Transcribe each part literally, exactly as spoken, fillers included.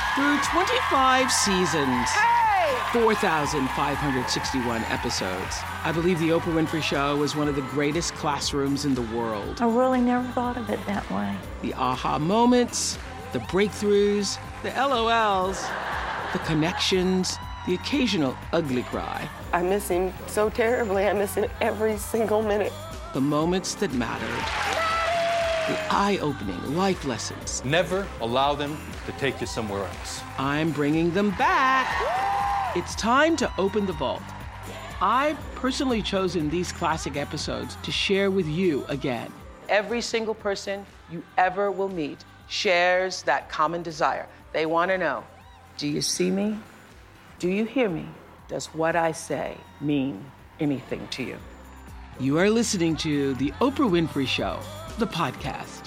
Through twenty-five seasons, Hey! four thousand five hundred sixty-one episodes, I believe The Oprah Winfrey Show was one of the greatest classrooms in the world. I really never thought of it that way. The aha moments, the breakthroughs, the L O Ls, the connections, the occasional ugly cry. I miss him so terribly. I miss him every single minute. The moments that mattered. The eye-opening life lessons. Never allow them to take you somewhere else. I'm bringing them back. It's time to open the vault. I've personally chosen these classic episodes to share with you again. Every single person you ever will meet shares that common desire. They want to know, do you see me? Do you hear me? Does what I say mean anything to you? You are listening to The Oprah Winfrey Show, the podcast.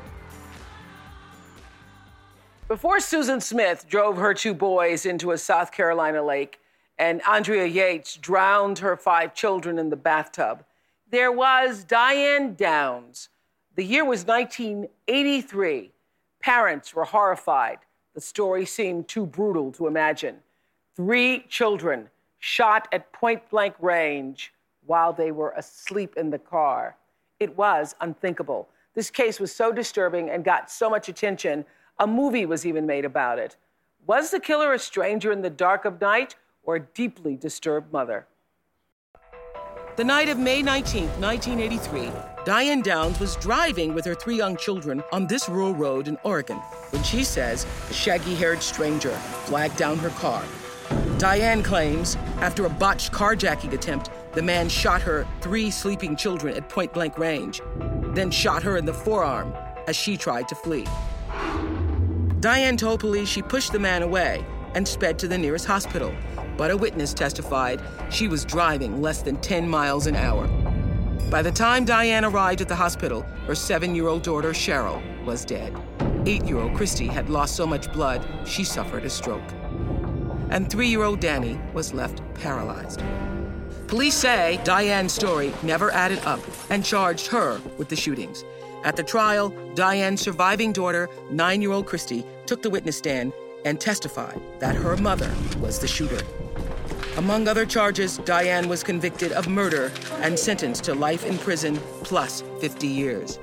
Before Susan Smith drove her two boys into a South Carolina lake and Andrea Yates drowned her five children in the bathtub, there was Diane Downs. The year was nineteen eighty-three. Parents were horrified. The story seemed too brutal to imagine. Three children shot at point-blank range while they were asleep in the car. It was unthinkable. This case was so disturbing and got so much attention, a movie was even made about it. Was the killer a stranger in the dark of night or a deeply disturbed mother? The night of May nineteenth, nineteen eighty-three, Diane Downs was driving with her three young children on this rural road in Oregon when she says a shaggy-haired stranger flagged down her car. Diane claims after a botched carjacking attempt, the man shot her three sleeping children at point-blank range, then shot her in the forearm as she tried to flee. Diane told police she pushed the man away and sped to the nearest hospital, but a witness testified she was driving less than ten miles an hour. By the time Diane arrived at the hospital, her seven-year-old daughter, Cheryl, was dead. Eight-year-old Christy had lost so much blood, she suffered a stroke. And three-year-old Danny was left paralyzed. Police say Diane's story never added up and charged her with the shootings. At the trial, Diane's surviving daughter, nine-year-old Christy, took the witness stand and testified that her mother was the shooter. Among other charges, Diane was convicted of murder and sentenced to life in prison plus fifty years.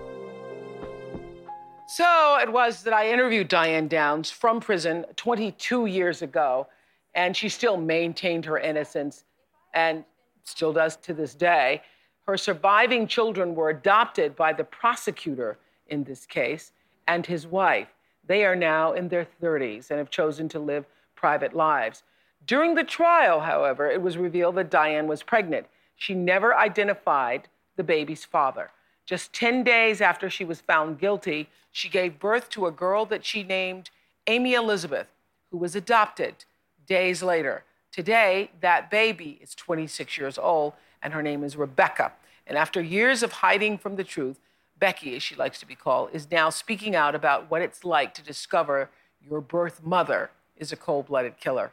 So it was that I interviewed Diane Downs from prison twenty-two years ago, and she still maintained her innocence and still does to this day. Her surviving children were adopted by the prosecutor in this case and his wife. They are now in their thirties and have chosen to live private lives. During the trial, however, it was revealed that Diane was pregnant. She never identified the baby's father. Just ten days after she was found guilty, she gave birth to a girl that she named Amy Elizabeth, who was adopted days later. Today, that baby is twenty-six years old, and her name is Rebecca. And after years of hiding from the truth, Becky, as she likes to be called, is now speaking out about what it's like to discover your birth mother is a cold-blooded killer.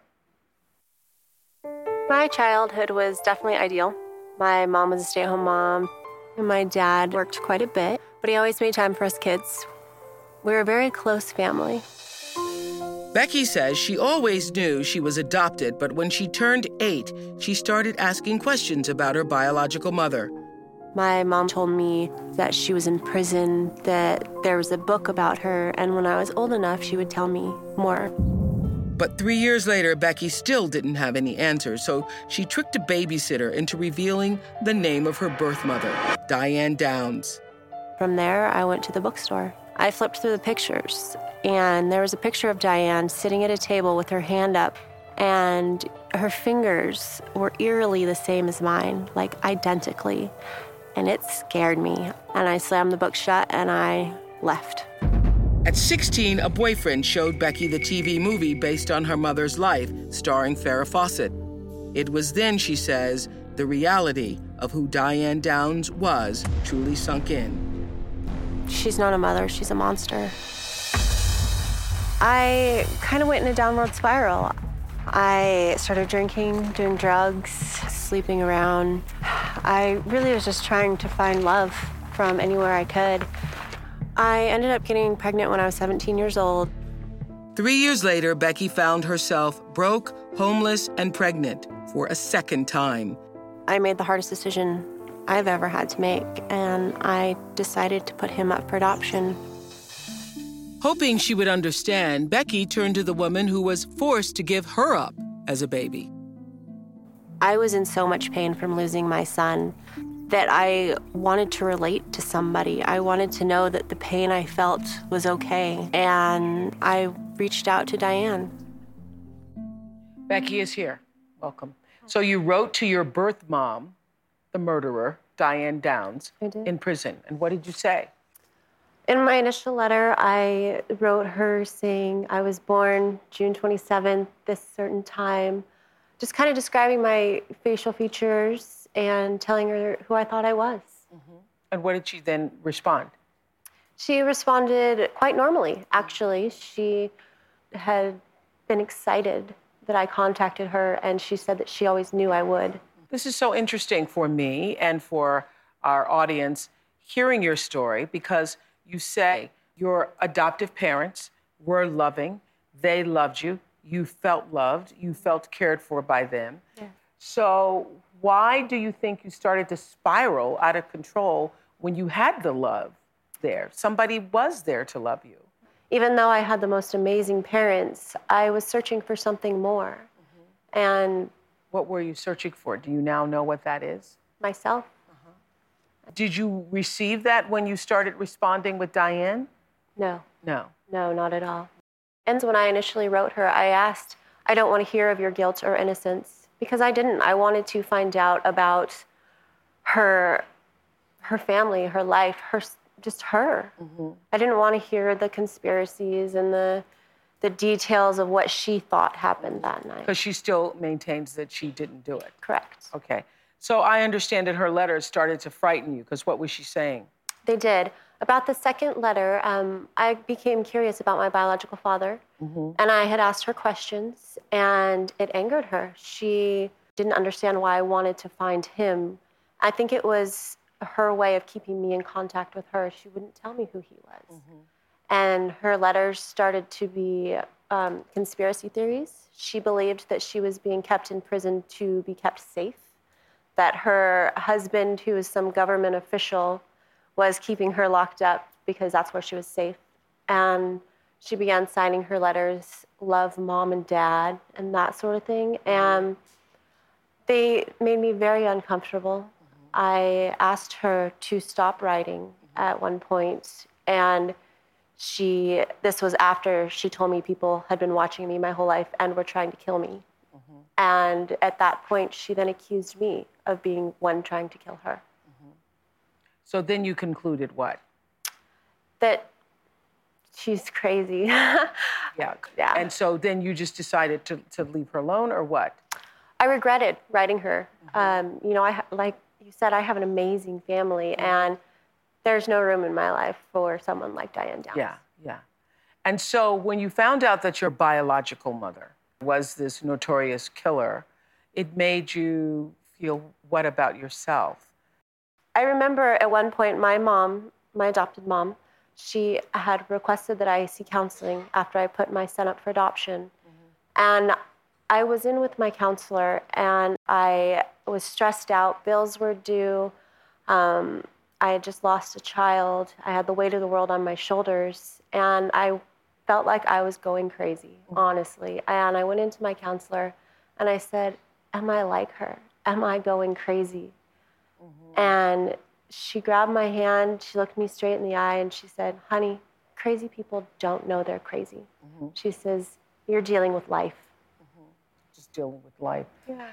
My childhood was definitely ideal. My mom was a stay-at-home mom, and my dad worked quite a bit, but he always made time for us kids. We were a very close family. Becky says she always knew she was adopted, but when she turned eight, she started asking questions about her biological mother. My mom told me that she was in prison, that there was a book about her, and when I was old enough, she would tell me more. But three years later, Becky still didn't have any answers, so she tricked a babysitter into revealing the name of her birth mother, Diane Downs. From there, I went to the bookstore. I flipped through the pictures, and there was a picture of Diane sitting at a table with her hand up, and her fingers were eerily the same as mine, like identically. And it scared me. And I slammed the book shut, and I left. At sixteen, a boyfriend showed Becky the T V movie based on her mother's life, starring Farrah Fawcett. It was then, she says, the reality of who Diane Downs was truly sunk in. She's not a mother, she's a monster. I kind of went in a downward spiral. I started drinking, doing drugs, sleeping around. I really was just trying to find love from anywhere I could. I ended up getting pregnant when I was seventeen years old. Three years later, Becky found herself broke, homeless, and pregnant for a second time. I made the hardest decision I've ever had to make, and I decided to put him up for adoption. Hoping she would understand, Becky turned to the woman who was forced to give her up as a baby. I was in so much pain from losing my son that I wanted to relate to somebody. I wanted to know that the pain I felt was okay, and I reached out to Diane. Becky is here. Welcome. So you wrote to your birth mom, the murderer, Diane Downs, I did. in prison. And what did you say? In my initial letter, I wrote her saying I was born June twenty-seventh, this certain time, just kind of describing my facial features and telling her who I thought I was. Mm-hmm. And what did she then respond? She responded quite normally, actually. She had been excited that I contacted her, and she said that she always knew I would. This is so interesting for me and for our audience hearing your story, because you say your adoptive parents were loving, they loved you, you felt loved, you felt cared for by them. Yeah. So why do you think you started to spiral out of control when you had the love there? Somebody was there to love you. Even though I had the most amazing parents, I was searching for something more. Mm-hmm. And what were you searching for? Do you now know what that is? Myself. Uh-huh. Did you receive that when you started responding with Diane? No. No. No, not at all. And when I initially wrote her, I asked, I don't want to hear of your guilt or innocence, because I didn't. I wanted to find out about her, her family, her life, her, just her. Mm-hmm. I didn't want to hear the conspiracies and the, the details of what she thought happened that night. Because she still maintains that she didn't do it. Correct. Okay. So I understand that her letters started to frighten you, because what was she saying? They did. About the second letter, um, I became curious about my biological father, mm-hmm. and I had asked her questions, and it angered her. She didn't understand why I wanted to find him. I think it was her way of keeping me in contact with her. She wouldn't tell me who he was. Mm-hmm. And her letters started to be um, conspiracy theories. She believed that she was being kept in prison to be kept safe, that her husband, who was some government official, was keeping her locked up because that's where she was safe. And she began signing her letters, love mom and dad, and that sort of thing. And they made me very uncomfortable. Mm-hmm. I asked her to stop writing mm-hmm. at one point, and she, this was after she told me people had been watching me my whole life and were trying to kill me. Mm-hmm. And at that point, she then accused me of being one trying to kill her. So then you concluded what? That she's crazy. yeah. Yeah. And so then you just decided to, to leave her alone, or what? I regretted writing her. Mm-hmm. Um, you know, I ha- like you said, I have an amazing family, mm-hmm. and there's no room in my life for someone like Diane Downs. Yeah, yeah. And so when you found out that your biological mother was this notorious killer, it made you feel what about yourself? I remember at one point my mom, my adopted mom, she had requested that I see counseling after I put my son up for adoption. Mm-hmm. And I was in with my counselor, and I was stressed out. Bills were due. Um, I had just lost a child. I had the weight of the world on my shoulders, and I felt like I was going crazy, mm-hmm. honestly. And I went into my counselor, and I said, am I like her? Am I going crazy? Mm-hmm. And she grabbed my hand, she looked me straight in the eye, and she said, honey, crazy people don't know they're crazy. Mm-hmm. She says, you're dealing with life. Mm-hmm. Just dealing with life. Yeah.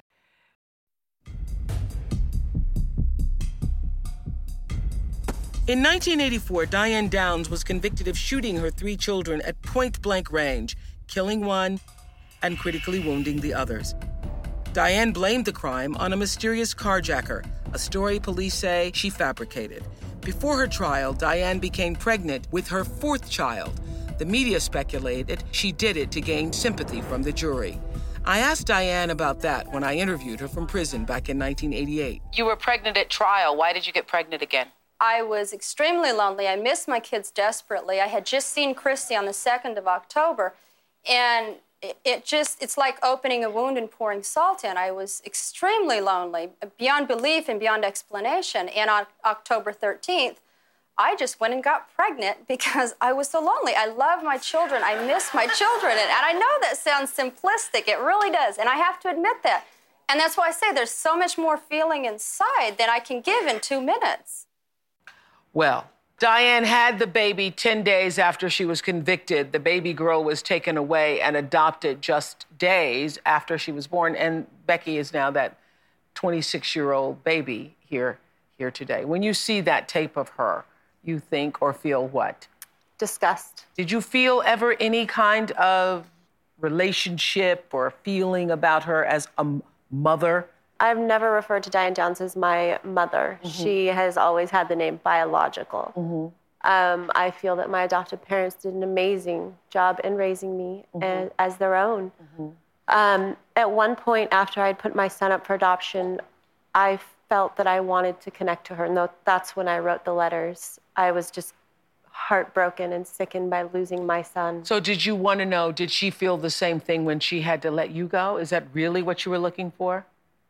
In nineteen eighty-four, Diane Downs was convicted of shooting her three children at point-blank range, killing one and critically wounding the others. Diane blamed the crime on a mysterious carjacker, a story police say she fabricated. Before her trial, Diane became pregnant with her fourth child. The media speculated she did it to gain sympathy from the jury. I asked Diane about that when I interviewed her from prison back in nineteen eighty-eight. You were pregnant at trial. Why did you get pregnant again? I was extremely lonely. I missed my kids desperately. I had just seen Christy on the second of October, And it, it just, it's like opening a wound and pouring salt in. I was extremely lonely, beyond belief and beyond explanation. And on October thirteenth, I just went and got pregnant because I was so lonely. I love my children. I miss my children. And, and I know that sounds simplistic. It really does. And I have to admit that. And that's why I say there's so much more feeling inside than I can give in two minutes. Well, Diane had the baby ten days after she was convicted. The baby girl was taken away and adopted just days after she was born. And Becky is now that twenty-six-year-old baby here, here today. When you see that tape of her, you think or feel what? Disgust. Did you feel ever any kind of relationship or feeling about her as a m- mother? I've never referred to Diane Downs as my mother. Mm-hmm. She has always had the name biological. Mm-hmm. Um, I feel that my adoptive parents did an amazing job in raising me mm-hmm. as, as their own. Mm-hmm. Um, at one point after I'd put my son up for adoption, I felt that I wanted to connect to her. And that's when I wrote the letters. I was just heartbroken and sickened by losing my son. So did you want to know, did she feel the same thing when she had to let you go? Is that really what you were looking for?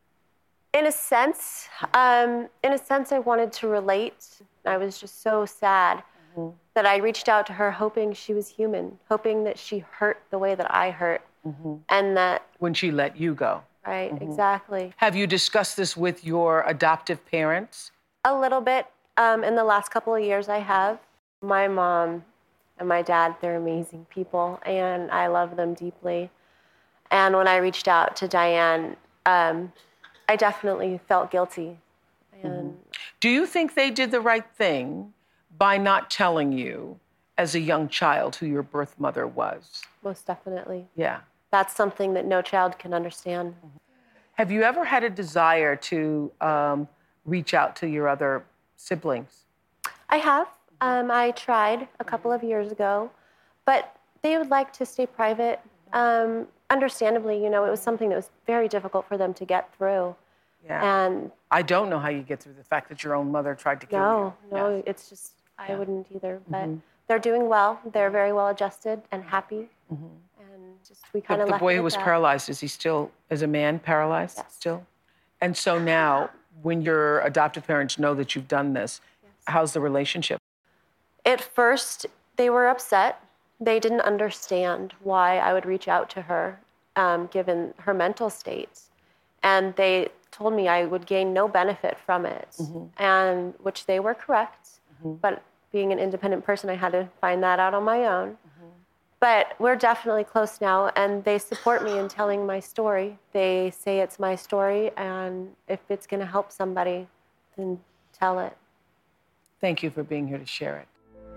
In a sense, um, in a sense, I wanted to relate. I was just so sad mm-hmm. that I reached out to her hoping she was human, hoping that she hurt the way that I hurt, mm-hmm. and that... When she let you go. Right, mm-hmm. exactly. Have you discussed this with your adoptive parents? A little bit. Um, in the last couple of years, I have. My mom and my dad, they're amazing people, and I love them deeply. And when I reached out to Diane, um, I definitely felt guilty. And mm-hmm. Do you think they did the right thing by not telling you as a young child who your birth mother was? Most definitely. Yeah. That's something that no child can understand. Mm-hmm. Have you ever had a desire to um, reach out to your other siblings? I have. Um, I tried a couple of years ago, but they would like to stay private. Um, understandably, you know, it was something that was very difficult for them to get through. Yeah. And I don't know how you get through the fact that your own mother tried to kill no, you. No, no, yeah. it's just, I yeah. wouldn't either. But mm-hmm. they're doing well. They're very well adjusted and happy. Mm-hmm. And just, we kind of The left boy it who was that. paralyzed, is he still, as a man, paralyzed Yes. still? And so now, when your adoptive parents know that you've done this, yes. how's the relationship? At first, they were upset. They didn't understand why I would reach out to her, um, given her mental state. And they told me I would gain no benefit from it, mm-hmm. and which they were correct. Mm-hmm. But being an independent person, I had to find that out on my own. Mm-hmm. But we're definitely close now, and they support me in telling my story. They say it's my story, and if it's going to help somebody, then tell it. Thank you for being here to share it.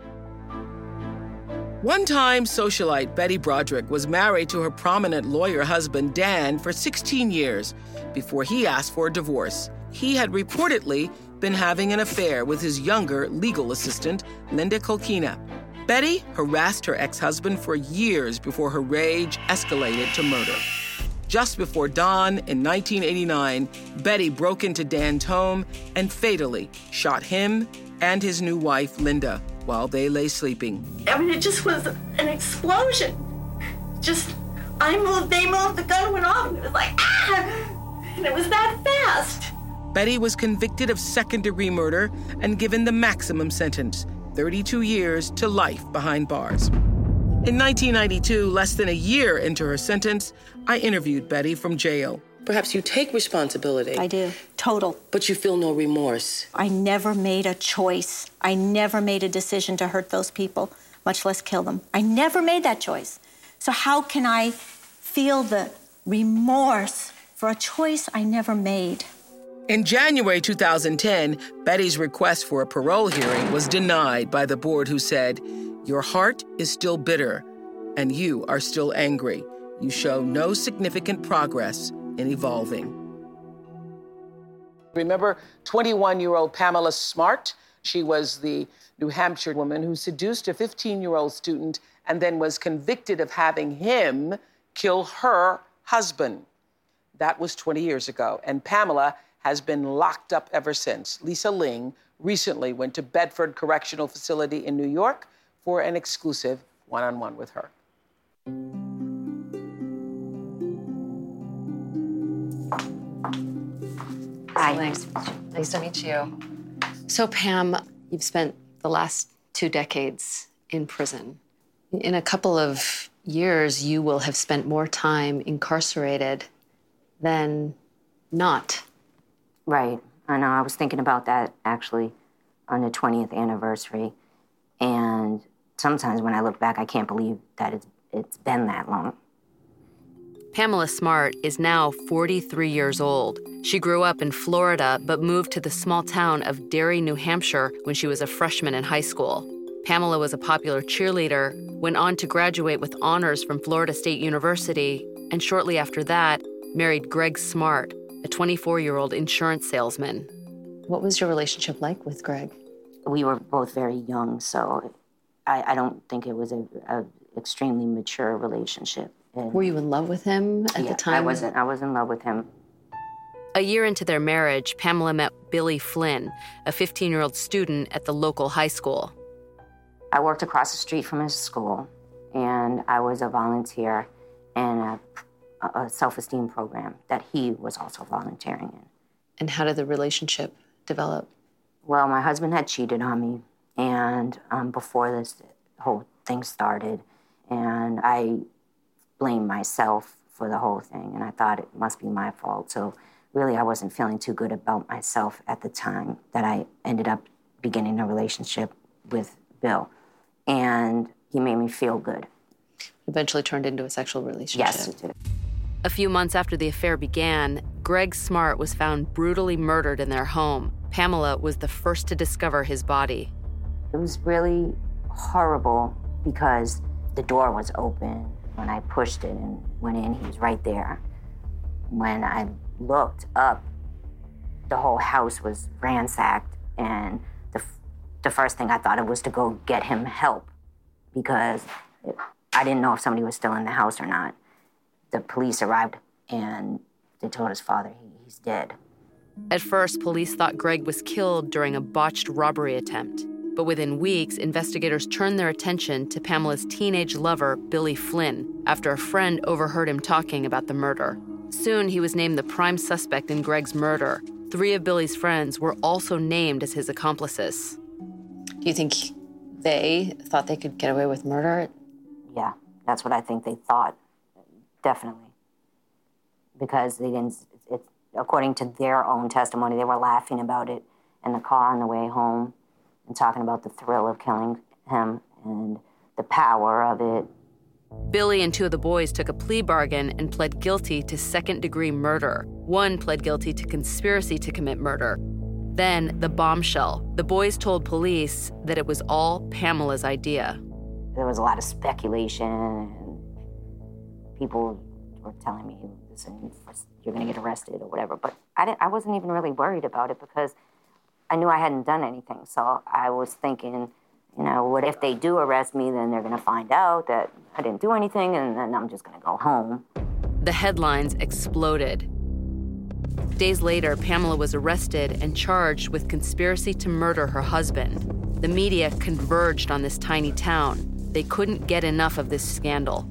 One-time socialite Betty Broderick was married to her prominent lawyer husband, Dan, for sixteen years before he asked for a divorce. He had reportedly been having an affair with his younger legal assistant, Linda Kolkina. Betty harassed her ex-husband for years before her rage escalated to murder. Just before dawn in nineteen eighty-nine, Betty broke into Dan's home and fatally shot him and his new wife, Linda, while they lay sleeping. I mean, it just was an explosion. Just, I moved, they moved, the gun went off, and it was like, ah! And it was that fast. Betty was convicted of second-degree murder and given the maximum sentence, thirty-two years to life behind bars. In nineteen ninety-two, less than a year into her sentence, I interviewed Betty from jail. Perhaps you take responsibility. I do. Total. But you feel no remorse. I never made a choice. I never made a decision to hurt those people, much less kill them. I never made that choice. So how can I feel the remorse for a choice I never made? In January two thousand ten, Betty's request for a parole hearing was denied by the board, who said, "Your heart is still bitter, and you are still angry. You show no significant progress in evolving." Remember twenty-one-year-old Pamela Smart? She was the New Hampshire woman who seduced a fifteen-year-old student and then was convicted of having him kill her husband. That was twenty years ago, and Pamela has been locked up ever since. Lisa Ling recently went to Bedford Correctional Facility in New York for an exclusive one-on-one with her. Hi. Nice, nice to meet you. So, Pam, you've spent the last two decades in prison. In a couple of years, you will have spent more time incarcerated than not. Right. I know. I was thinking about that, actually, on the twentieth anniversary. And sometimes when I look back, I can't believe that it's, it's been that long. Pamela Smart is now forty-three years old. She grew up in Florida, but moved to the small town of Derry, New Hampshire, when she was a freshman in high school. Pamela was a popular cheerleader, went on to graduate with honors from Florida State University, and shortly after that, married Greg Smart, a twenty-four-year-old insurance salesman. What was your relationship like with Greg? We were both very young, so I, I don't think it was a, a extremely mature relationship. And were you in love with him at yeah, the time? I wasn't. I was in love with him. A year into their marriage, Pamela met Billy Flynn, a fifteen-year-old student at the local high school. I worked across the street from his school, and I was a volunteer in a, a self-esteem program that he was also volunteering in. And how did the relationship develop? Well, my husband had cheated on me, and um, before this whole thing started, and I blamed myself for the whole thing, and I thought it must be my fault. So really, I wasn't feeling too good about myself at the time that I ended up beginning a relationship with Bill. And he made me feel good. Eventually turned into a sexual relationship. Yes, it did. A few months after the affair began, Greg Smart was found brutally murdered in their home. Pamela was the first to discover his body. It was really horrible because the door was open. When I pushed it and went in, he was right there. When I looked up, the whole house was ransacked, and the, the first thing I thought of was to go get him help because it, I didn't know if somebody was still in the house or not. The police arrived, and they told his father he, he's dead. At first, police thought Greg was killed during a botched robbery attempt. But within weeks, investigators turned their attention to Pamela's teenage lover, Billy Flynn, after a friend overheard him talking about the murder. Soon, he was named the prime suspect in Greg's murder. Three of Billy's friends were also named as his accomplices. Do you think they thought they could get away with murder? Yeah, that's what I think they thought, definitely. Because they didn't, it, according to their own testimony, they were laughing about it in the car on the way home and talking about the thrill of killing him and the power of it. Billy and two of the boys took a plea bargain and pled guilty to second-degree murder. One pled guilty to conspiracy to commit murder. Then, the bombshell. The boys told police that it was all Pamela's idea. There was a lot of speculation, and people were telling me, listen, you're going to get arrested or whatever. But I, didn't, I wasn't even really worried about it because I knew I hadn't done anything. So I was thinking, you know, what if they do arrest me, then they're going to find out that I didn't do anything, and then I'm just going to go home. The headlines exploded. Days later, Pamela was arrested and charged with conspiracy to murder her husband. The media converged on this tiny town. They couldn't get enough of this scandal.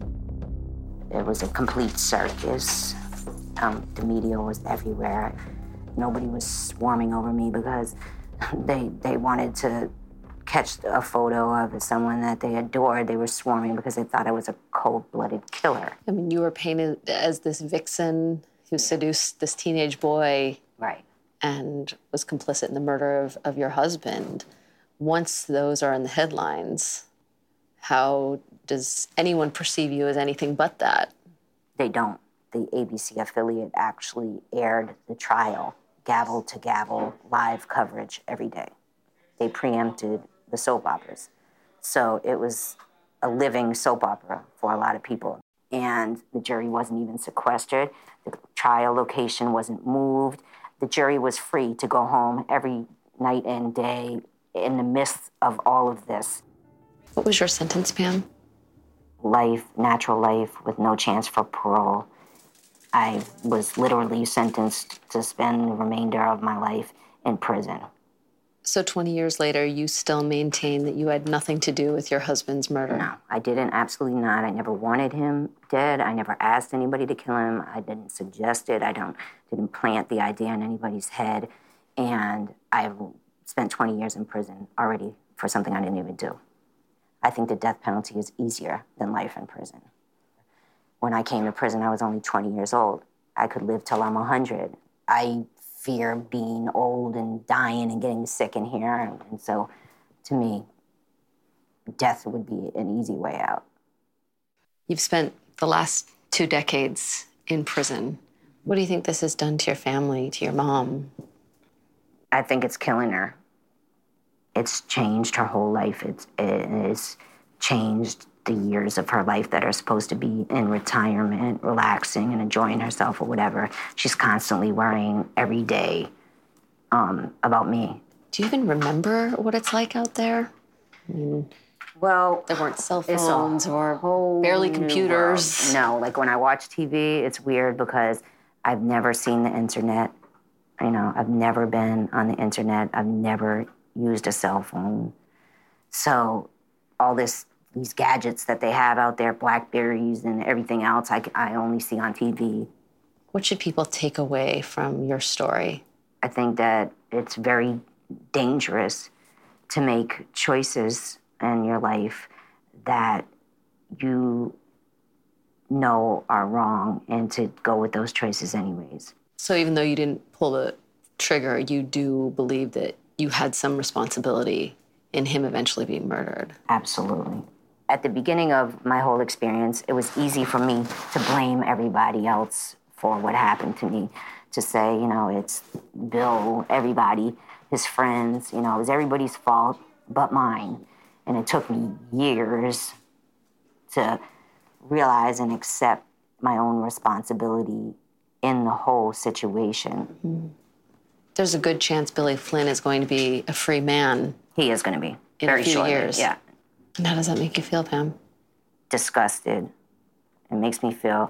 It was a complete circus. Um, the media was everywhere. Nobody was swarming over me because they they wanted to catch a photo of someone that they adored. They were swarming because they thought I was a cold-blooded killer. I mean, you were painted as this vixen who seduced this teenage boy. Right. And was complicit in the murder of, of your husband. Once those are in the headlines, how does anyone perceive you as anything but that? They don't. The A B C affiliate actually aired the trial, gavel to gavel, live coverage every day. They preempted the soap operas. So it was a living soap opera for a lot of people. And the jury wasn't even sequestered. The trial location wasn't moved. The jury was free to go home every night and day in the midst of all of this. What was your sentence, Pam? Life, natural life, with no chance for parole. I was literally sentenced to spend the remainder of my life in prison. So twenty years later, you still maintain that you had nothing to do with your husband's murder? No, I didn't, absolutely not. I never wanted him dead. I never asked anybody to kill him. I didn't suggest it. I don't didn't plant the idea in anybody's head. And I've spent twenty years in prison already for something I didn't even do. I think the death penalty is easier than life in prison. When I came to prison, I was only twenty years old. I could live till I'm one hundred. I fear being old and dying and getting sick in here. And, and so, to me, death would be an easy way out. You've spent the last two decades in prison. What do you think this has done to your family, to your mom? I think it's killing her. It's changed her whole life. It's, it has changed the years of her life that are supposed to be in retirement, relaxing and enjoying herself or whatever. She's constantly worrying every day um, about me. Do you even remember what it's like out there? I mean, well, there weren't cell phones or barely computers. No, like when I watch T V, it's weird because I've never seen the internet. You know, I've never been on the internet. I've never used a cell phone. So all this, these gadgets that they have out there, Blackberries and everything else, I, I only see on T V. What should people take away from your story? I think that it's very dangerous to make choices in your life that you know are wrong and to go with those choices anyways. So even though you didn't pull the trigger, you do believe that you had some responsibility in him eventually being murdered? Absolutely. At the beginning of my whole experience, it was easy for me to blame everybody else for what happened to me. To say, you know, it's Bill, everybody, his friends, you know, it was everybody's fault but mine. And it took me years to realize and accept my own responsibility in the whole situation. Mm-hmm. There's a good chance Billy Flynn is going to be a free man. He is going to be. In Very a few shortly, years. Yeah. And how does that make you feel, Pam? Disgusted. It makes me feel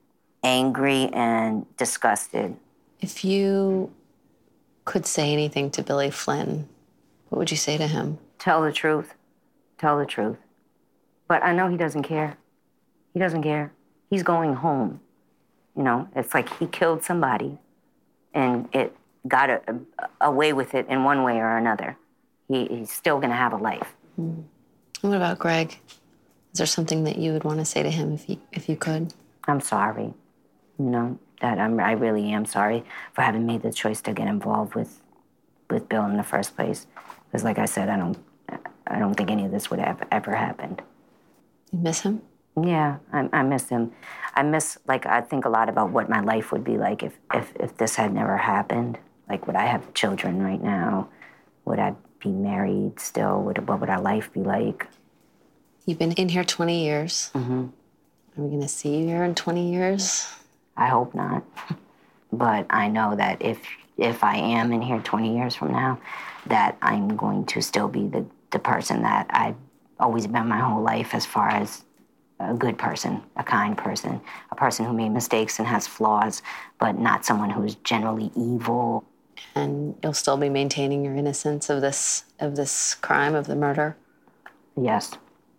angry and disgusted. If you could say anything to Billy Flynn, what would you say to him? Tell the truth. Tell the truth. But I know he doesn't care. He doesn't care. He's going home. You know, it's like he killed somebody and it got a, a, away with it in one way or another. He, he's still going to have a life. Mm. What about Greg? Is there something that you would want to say to him if you, if you could? I'm sorry. You know, that I'm, I really am sorry for having made the choice to get involved with with Bill in the first place. Because like I said, I don't I don't think any of this would have ever happened. You miss him? Yeah, I, I miss him. I miss, like, I think a lot about what my life would be like if, if, if this had never happened. Like, would I have children right now? Would I be married still? Would, what would our life be like? You've been in here twenty years. Mm-hmm. Are we going to see you here in twenty years? I hope not. But I know that if if I am in here twenty years from now, that I'm going to still be the, the person that I've always been my whole life, as far as a good person, a kind person, a person who made mistakes and has flaws, but not someone who's generally evil. And you'll still be maintaining your innocence of this of this crime, of the murder? Yes.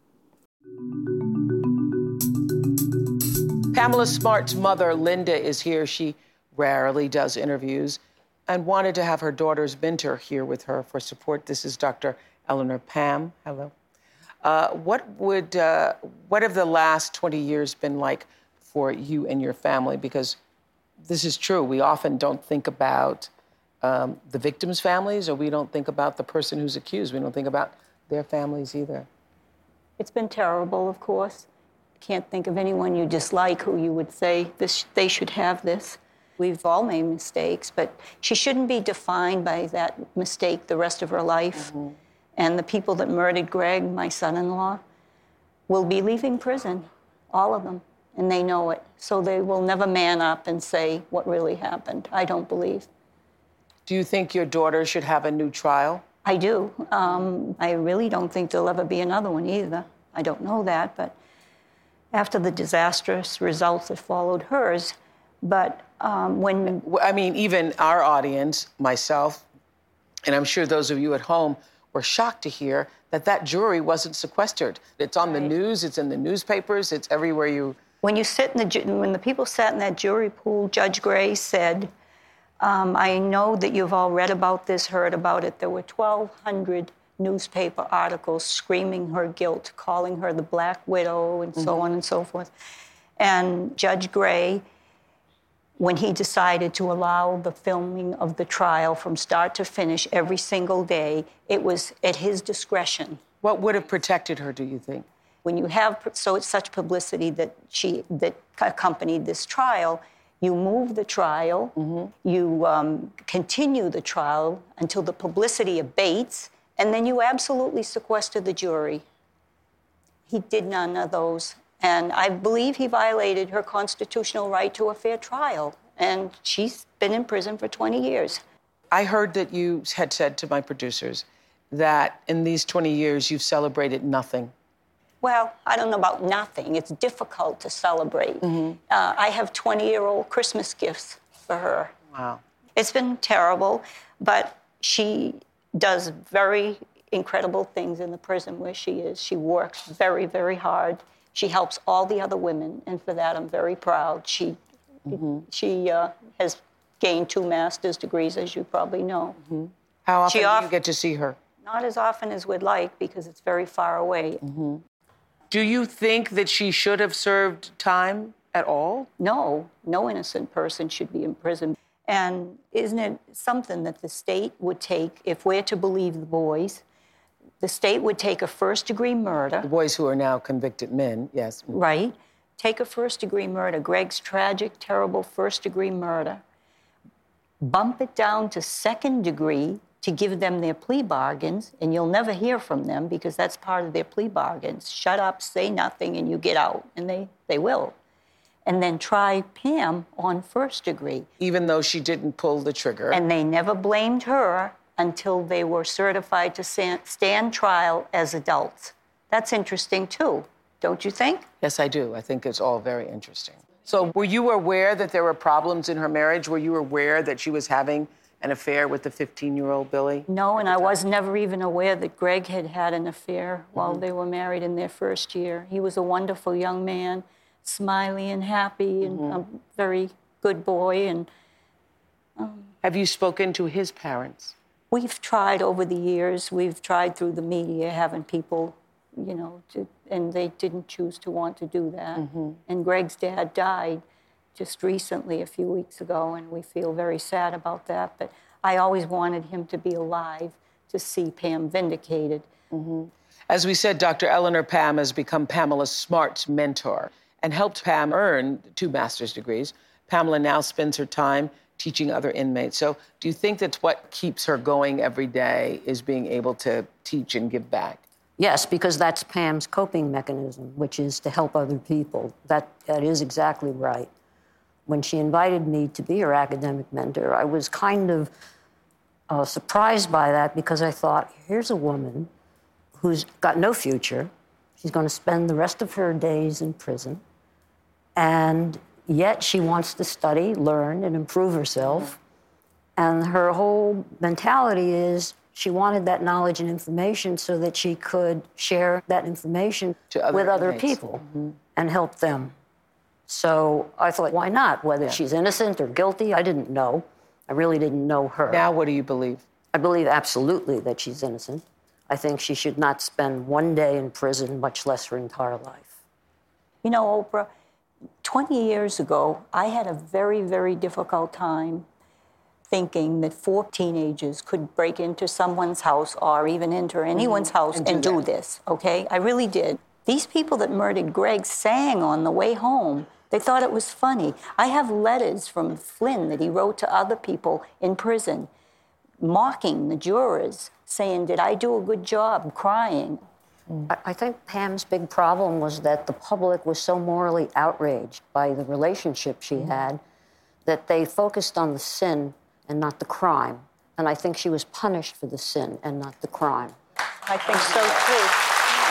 Pamela Smart's mother, Linda, is here. She rarely does interviews and wanted to have her daughter's mentor here with her for support. This is Doctor Eleanor Pam. Hello. Uh, what would, uh, what have the last twenty years been like for you and your family? Because this is true. We often don't think about um, the victims' families, or we don't think about the person who's accused. We don't think about their families either. It's been terrible, of course. Can't think of anyone you dislike who you would say this, they should have this. We've all made mistakes, but she shouldn't be defined by that mistake the rest of her life. Mm-hmm. And the people that murdered Greg, my son-in-law, will be leaving prison, all of them, and they know it. So they will never man up and say what really happened, I don't believe. Do you think your daughter should have a new trial? I do. Um, I really don't think there'll ever be another one either. I don't know that, but after the disastrous results that followed hers. But um, when... I mean, even our audience, myself, And I'm sure those of you at home were shocked to hear that that jury wasn't sequestered. It's on the news, it's in the newspapers, it's everywhere you... When you sit in the, ju- when the people sat in that jury pool, Judge Gray said, um, I know that you've all read about this, heard about it. There were twelve hundred newspaper articles screaming her guilt, calling her the Black Widow, and mm-hmm. so on and so forth. And Judge Gray, when he decided to allow the filming of the trial from start to finish every single day, it was at his discretion. What would have protected her, do you think? When you have so it's such publicity that she that accompanied this trial, you move the trial, mm-hmm. you um, continue the trial until the publicity abates, and then you absolutely sequester the jury. He did none of those. And I believe he violated her constitutional right to a fair trial. And she's been in prison for twenty years. I heard that you had said to my producers that in these twenty years you've celebrated nothing. Well, I don't know about nothing. It's difficult to celebrate. Mm-hmm. Uh, I have twenty-year-old Christmas gifts for her. Wow. It's been terrible, but she does very incredible things in the prison where she is. She works very, very hard. She helps all the other women, and for that I'm very proud. She mm-hmm. she uh, has gained two master's degrees, as you probably know. Mm-hmm. How often she do off- you get to see her? Not as often as we'd like, because it's very far away. Mm-hmm. Do you think that she should have served time at all? No, no innocent person should be in prison. And isn't it something that the state would take, if we're to believe the boys, the state would take a first-degree murder. The boys who are now convicted men, yes. Right. Take a first-degree murder, Greg's tragic, terrible first-degree murder, bump it down to second degree to give them their plea bargains, and you'll never hear from them because that's part of their plea bargains. Shut up, say nothing, and you get out. And they, they will. And then try Pam on first degree. Even though she didn't pull the trigger. And they never blamed her until they were certified to stand trial as adults. That's interesting, too, don't you think? Yes, I do. I think it's all very interesting. So were you aware that there were problems in her marriage? Were you aware that she was having an affair with the fifteen-year-old Billy? No, and I was never even aware that Greg had had an affair mm-hmm. while they were married in their first year. He was a wonderful young man, smiley and happy, and mm-hmm. a very good boy. And um, have you spoken to his parents? We've tried over the years. We've tried through the media, having people, you know, to, and they didn't choose to want to do that. Mm-hmm. And Greg's dad died just recently, a few weeks ago, and we feel very sad about that. But I always wanted him to be alive to see Pam vindicated. Mm-hmm. As we said, Doctor Eleanor Pam has become Pamela Smart's mentor and helped Pam earn two master's degrees. Pamela now spends her time teaching other inmates. So do you think that's what keeps her going every day, is being able to teach and give back? Yes, because that's Pam's coping mechanism, which is to help other people. That, that is exactly right. When she invited me to be her academic mentor, I was kind of uh, surprised by that because I thought, here's a woman who's got no future. She's going to spend the rest of her days in prison. And yet she wants to study, learn, and improve herself. And her whole mentality is she wanted that knowledge and information so that she could share that information other with other inmates. people mm-hmm. and help them. So I thought, why not? Whether yeah. she's innocent or guilty, I didn't know. I really didn't know her. Now what do you believe? I believe absolutely that she's innocent. I think she should not spend one day in prison, much less her entire life. You know, Oprah, twenty years ago, I had a very, very difficult time thinking that four teenagers could break into someone's house or even enter anyone's mm-hmm. house and, and do, do this, okay? I really did. These people that murdered Greg sang on the way home. They thought it was funny. I have letters from Flynn that he wrote to other people in prison, mocking the jurors, saying, did I do a good job, crying. I, I think Pam's big problem was that the public was so morally outraged by the relationship she mm-hmm. had that they focused on the sin and not the crime. And I think she was punished for the sin and not the crime. I think so, too.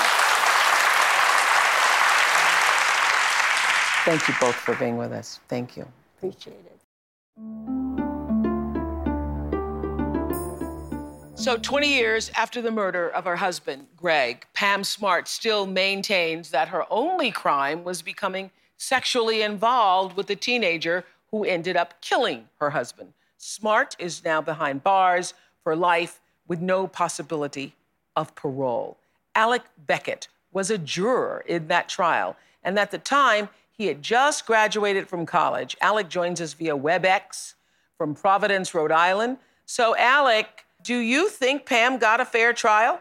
Thank you both for being with us. Thank you. Appreciate it. So twenty years after the murder of her husband, Greg, Pam Smart still maintains that her only crime was becoming sexually involved with the teenager who ended up killing her husband. Smart is now behind bars for life with no possibility of parole. Alec Beckett was a juror in that trial, and at the time, he had just graduated from college. Alec joins us via WebEx from Providence, Rhode Island. So, Alec, do you think Pam got a fair trial?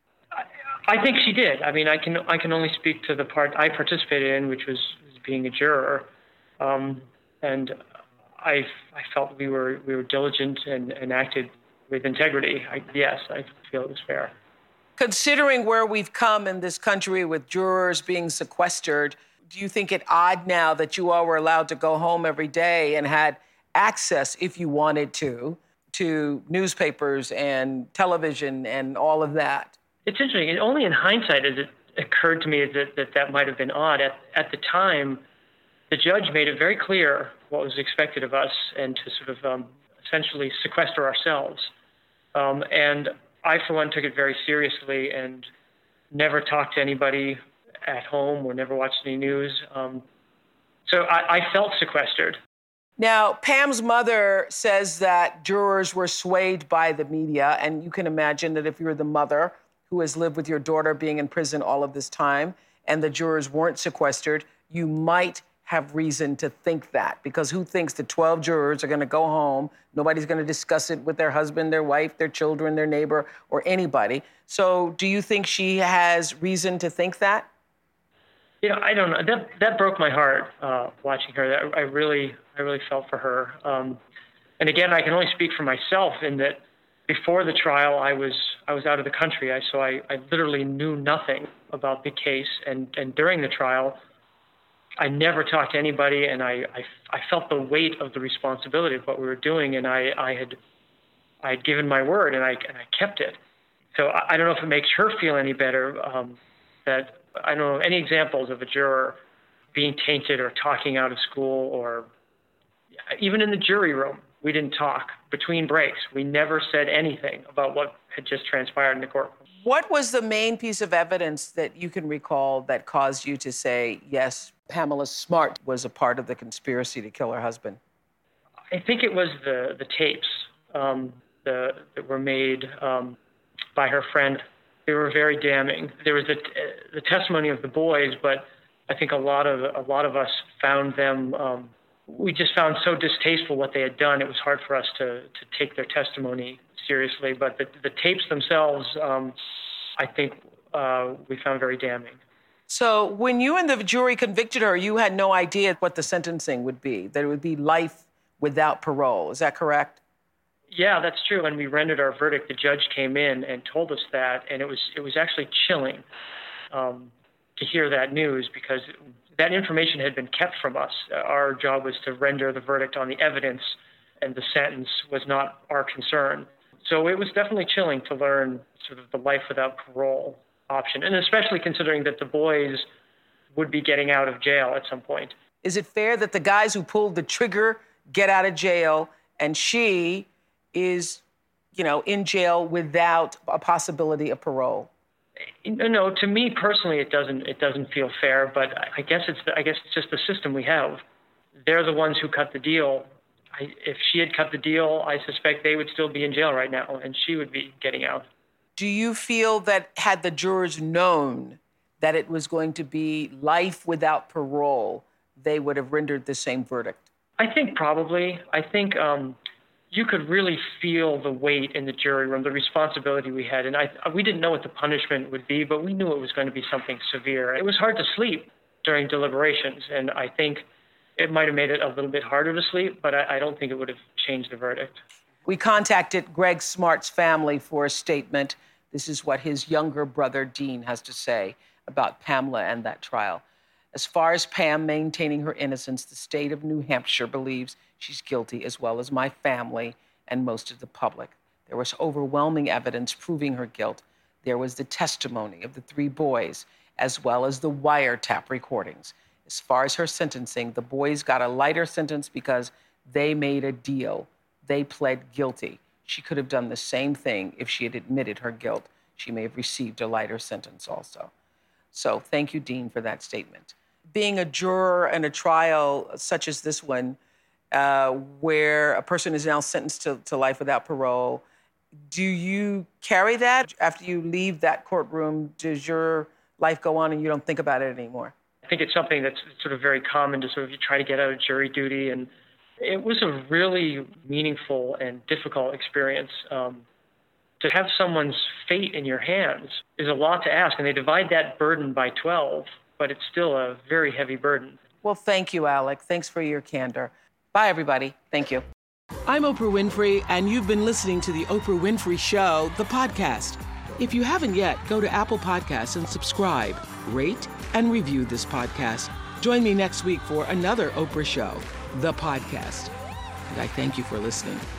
I think she did. I mean, I can I can only speak to the part I participated in, which was, was being a juror, um, and I I felt we were we were diligent and, and acted with integrity. I, yes, I feel it was fair. Considering where we've come in this country with jurors being sequestered, do you think it odd now that you all were allowed to go home every day and had access, if you wanted to, to newspapers and television and all of that? It's interesting. And only in hindsight has it occurred to me that that, that might have been odd. At, at the time, the judge made it very clear what was expected of us and to sort of um, essentially sequester ourselves. Um, and I, for one, took it very seriously and never talked to anybody at home or never watched any news. Um, so I, I felt sequestered. Now, Pam's mother says that jurors were swayed by the media, and you can imagine that if you're the mother who has lived with your daughter being in prison all of this time and the jurors weren't sequestered, you might have reason to think that, because who thinks that twelve jurors are going to go home, nobody's going to discuss it with their husband, their wife, their children, their neighbor, or anybody. So do you think she has reason to think that? You know, I don't know. That that broke my heart uh, watching her. That I really, I really felt for her. Um, and again, I can only speak for myself in that before the trial, I was I was out of the country. I so I, I literally knew nothing about the case. And, and during the trial, I never talked to anybody, and I, I, I felt the weight of the responsibility of what we were doing. And I, I had I had given my word, and I and I kept it. So I, I don't know if it makes her feel any better um, that. I don't know any examples of a juror being tainted or talking out of school, or even in the jury room, we didn't talk between breaks. We never said anything about what had just transpired in the courtroom. What was the main piece of evidence that you can recall that caused you to say, yes, Pamela Smart was a part of the conspiracy to kill her husband? I think it was the, the tapes um, the, that were made um, by her friend. They were very damning. There was the, the testimony of the boys, but I think a lot of a lot of us found them. Um, we just found so distasteful what they had done. It was hard for us to to take their testimony seriously. But the, the tapes themselves, um, I think, uh, we found very damning. So when you and the jury convicted her, you had no idea what the sentencing would be. That it would be life without parole. Is that correct? Yeah, that's true. When we rendered our verdict, the judge came in and told us that, and it was it was actually chilling um, to hear that news, because that information had been kept from us. Our job was to render the verdict on the evidence, and the sentence was not our concern. So it was definitely chilling to learn sort of the life without parole option, and especially considering that the boys would be getting out of jail at some point. Is it fair that the guys who pulled the trigger get out of jail, and she is, you know, in jail without a possibility of parole? No, to me personally, it doesn't. It doesn't feel fair. But I guess it's. The, I guess it's just the system we have. They're the ones who cut the deal. I, if she had cut the deal, I suspect they would still be in jail right now, and she would be getting out. Do you feel that had the jurors known that it was going to be life without parole, they would have rendered the same verdict? I think probably. I think. Um, You could really feel the weight in the jury room, the responsibility we had. And I, we didn't know what the punishment would be, but we knew it was going to be something severe. It was hard to sleep during deliberations, and I think it might have made it a little bit harder to sleep, but I, I don't think it would have changed the verdict. We contacted Greg Smart's family for a statement. This is what his younger brother, Dean, has to say about Pamela and that trial. As far as Pam maintaining her innocence, the state of New Hampshire believes she's guilty, as well as my family and most of the public. There was overwhelming evidence proving her guilt. There was the testimony of the three boys, as well as the wiretap recordings. As far as her sentencing, the boys got a lighter sentence because they made a deal. They pled guilty. she could have done the same thing if she had admitted her guilt. She may have received a lighter sentence also. So thank you, Dean, for that statement. Being a juror in a trial such as this one, uh, where a person is now sentenced to, to life without parole, do you carry that? After you leave that courtroom, does your life go on and you don't think about it anymore? I think it's something that's sort of very common to sort of you try to get out of jury duty. And it was a really meaningful and difficult experience. Um, to have someone's fate in your hands is a lot to ask. And they divide that burden by twelve, but it's still a very heavy burden. Well, thank you, Alec. Thanks for your candor. Bye, everybody. Thank you. I'm Oprah Winfrey, and you've been listening to The Oprah Winfrey Show, the podcast. If you haven't yet, go to Apple Podcasts and subscribe, rate, and review this podcast. Join me next week for another Oprah Show, the podcast. And I thank you for listening.